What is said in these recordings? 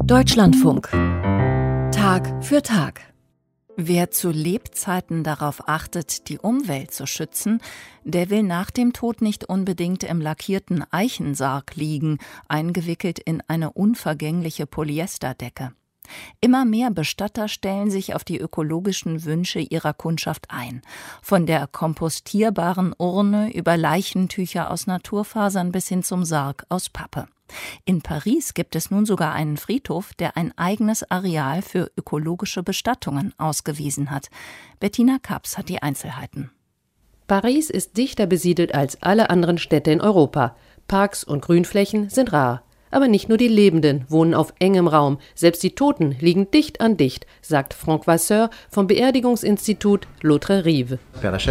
Deutschlandfunk. Tag für Tag. Wer zu Lebzeiten darauf achtet, die Umwelt zu schützen, der will nach dem Tod nicht unbedingt im lackierten Eichensarg liegen, eingewickelt in eine unvergängliche Polyesterdecke. Immer mehr Bestatter stellen sich auf die ökologischen Wünsche ihrer Kundschaft ein. Von der kompostierbaren Urne über Leichentücher aus Naturfasern bis hin zum Sarg aus Pappe. In Paris gibt es nun sogar einen Friedhof, der ein eigenes Areal für ökologische Bestattungen ausgewiesen hat. Bettina Kaps hat die Einzelheiten. Paris ist dichter besiedelt als alle anderen Städte in Europa. Parks und Grünflächen sind rar. Aber nicht nur die Lebenden wohnen auf engem Raum, selbst die Toten liegen dicht an dicht, sagt Franck Vasseur vom Beerdigungsinstitut L'Autre Rive.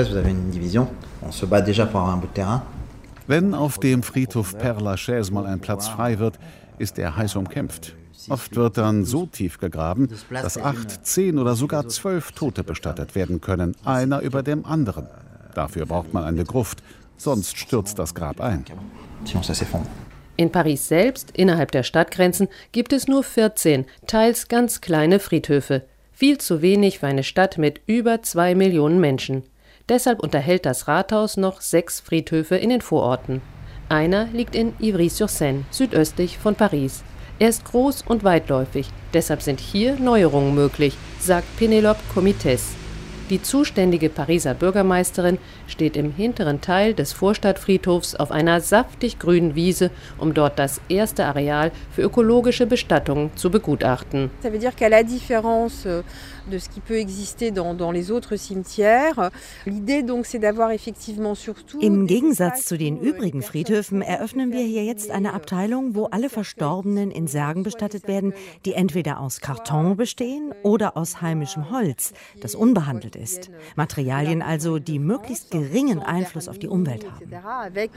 Wenn auf dem Friedhof Père-Lachaise mal ein Platz frei wird, ist er heiß umkämpft. Oft wird dann so tief gegraben, dass 8, 10 oder sogar 12 Tote bestattet werden können, einer über dem anderen. Dafür braucht man eine Gruft, sonst stürzt das Grab ein. In Paris selbst, innerhalb der Stadtgrenzen, gibt es nur 14, teils ganz kleine Friedhöfe. Viel zu wenig für eine Stadt mit über 2 Millionen Menschen. Deshalb unterhält das Rathaus noch 6 Friedhöfe in den Vororten. Einer liegt in Ivry-sur-Seine, südöstlich von Paris. Er ist groß und weitläufig, deshalb sind hier Neuerungen möglich, sagt Pénélope Comites. Die zuständige Pariser Bürgermeisterin steht im hinteren Teil des Vorstadtfriedhofs auf einer saftig grünen Wiese, um dort das erste Areal für ökologische Bestattungen zu begutachten. Ça veut dire qu'à la différence de ce qui peut exister dans les autres cimetières, l'idée donc c'est d'avoir effectivement surtout. Im Gegensatz zu den übrigen Friedhöfen eröffnen wir hier jetzt eine Abteilung, wo alle Verstorbenen in Särgen bestattet werden, die entweder aus Karton bestehen oder aus heimischem Holz, das unbehandelt ist. Materialien also, die möglichst geringen Einfluss auf die Umwelt haben.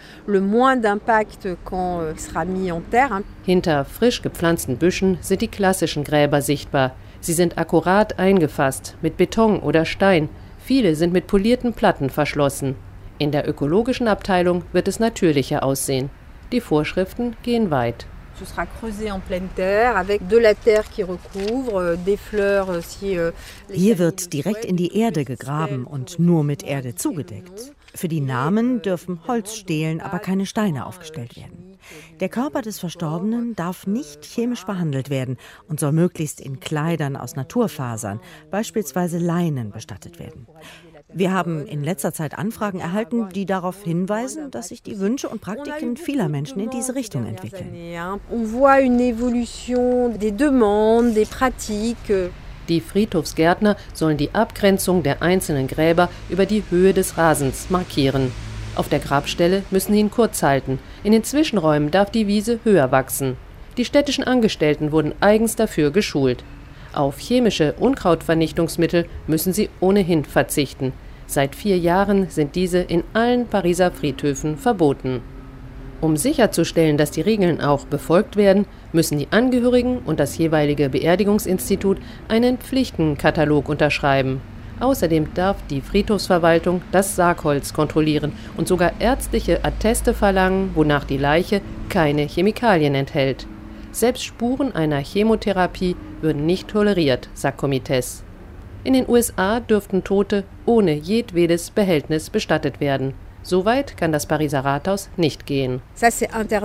Hinter frisch gepflanzten Büschen sind die klassischen Gräber sichtbar. Sie sind akkurat eingefasst, mit Beton oder Stein. Viele sind mit polierten Platten verschlossen. In der ökologischen Abteilung wird es natürlicher aussehen. Die Vorschriften gehen weit. Ce sera creusé en pleine terre avec de la terre qui recouvre des fleurs si. Hier wird direkt in die Erde gegraben und nur mit Erde zugedeckt. Für die Namen dürfen Holzstelen, aber keine Steine aufgestellt werden. Der Körper des Verstorbenen darf nicht chemisch behandelt werden und soll möglichst in Kleidern aus Naturfasern, beispielsweise Leinen, bestattet werden. Wir haben in letzter Zeit Anfragen erhalten, die darauf hinweisen, dass sich die Wünsche und Praktiken vieler Menschen in diese Richtung entwickeln. Die Friedhofsgärtner sollen die Abgrenzung der einzelnen Gräber über die Höhe des Rasens markieren. Auf der Grabstelle müssen sie ihn kurz halten. In den Zwischenräumen darf die Wiese höher wachsen. Die städtischen Angestellten wurden eigens dafür geschult. Auf chemische Unkrautvernichtungsmittel müssen sie ohnehin verzichten. Seit 4 Jahren sind diese in allen Pariser Friedhöfen verboten. Um sicherzustellen, dass die Regeln auch befolgt werden, müssen die Angehörigen und das jeweilige Beerdigungsinstitut einen Pflichtenkatalog unterschreiben. Außerdem darf die Friedhofsverwaltung das Sargholz kontrollieren und sogar ärztliche Atteste verlangen, wonach die Leiche keine Chemikalien enthält. Selbst Spuren einer Chemotherapie würden nicht toleriert, sagt Comites. In den USA dürften Tote ohne jedwedes Behältnis bestattet werden. So weit kann das Pariser Rathaus nicht gehen. Das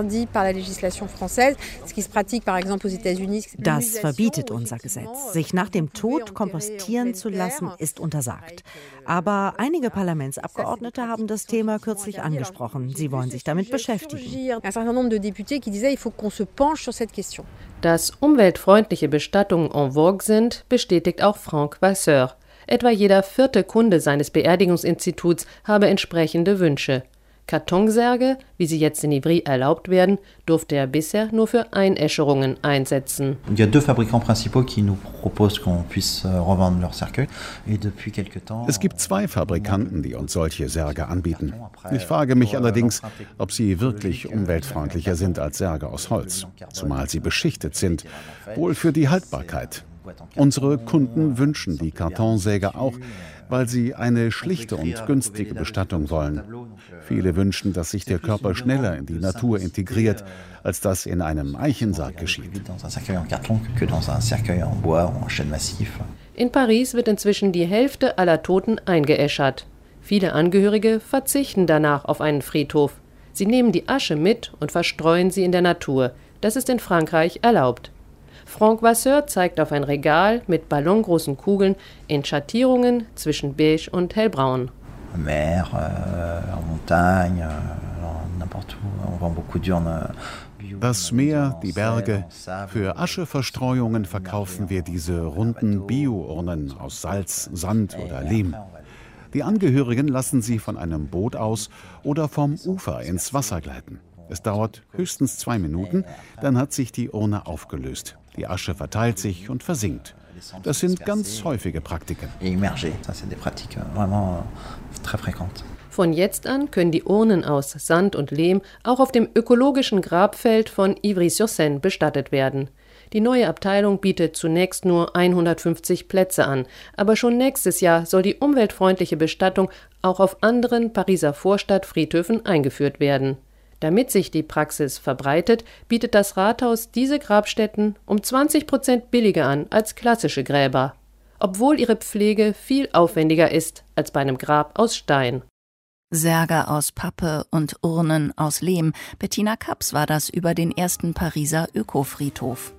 verbietet unser Gesetz. Sich nach dem Tod kompostieren zu lassen, ist untersagt. Aber einige Parlamentsabgeordnete haben das Thema kürzlich angesprochen. Sie wollen sich damit beschäftigen. Dass umweltfreundliche Bestattungen en vogue sind, bestätigt auch Franck Vasseur. Etwa jeder 4. Kunde seines Beerdigungsinstituts habe entsprechende Wünsche. Kartonsärge, wie sie jetzt in Ivry erlaubt werden, durfte er bisher nur für Einäscherungen einsetzen. Es gibt 2 Fabrikanten, die uns solche Särge anbieten. Ich frage mich allerdings, ob sie wirklich umweltfreundlicher sind als Särge aus Holz, zumal sie beschichtet sind, wohl für die Haltbarkeit. Unsere Kunden wünschen die Kartonsäge auch, weil sie eine schlichte und günstige Bestattung wollen. Viele wünschen, dass sich der Körper schneller in die Natur integriert, als das in einem Eichensarg geschieht. In Paris wird inzwischen die Hälfte aller Toten eingeäschert. Viele Angehörige verzichten danach auf einen Friedhof. Sie nehmen die Asche mit und verstreuen sie in der Natur. Das ist in Frankreich erlaubt. Franck Vasseur zeigt auf ein Regal mit ballongroßen Kugeln in Schattierungen zwischen beige und hellbraun. Das Meer, die Berge. Für Ascheverstreuungen verkaufen wir diese runden Bio-Urnen aus Salz, Sand oder Lehm. Die Angehörigen lassen sie von einem Boot aus oder vom Ufer ins Wasser gleiten. Es dauert höchstens 2 Minuten, dann hat sich die Urne aufgelöst. Die Asche verteilt sich und versinkt. Das sind ganz häufige Praktiken. Von jetzt an können die Urnen aus Sand und Lehm auch auf dem ökologischen Grabfeld von Ivry-sur-Seine bestattet werden. Die neue Abteilung bietet zunächst nur 150 Plätze an, aber schon nächstes Jahr soll die umweltfreundliche Bestattung auch auf anderen Pariser Vorstadtfriedhöfen eingeführt werden. Damit sich die Praxis verbreitet, bietet das Rathaus diese Grabstätten um 20% billiger an als klassische Gräber, obwohl ihre Pflege viel aufwendiger ist als bei einem Grab aus Stein. Särge aus Pappe und Urnen aus Lehm. Bettina Kaps war das über den ersten Pariser Ökofriedhof.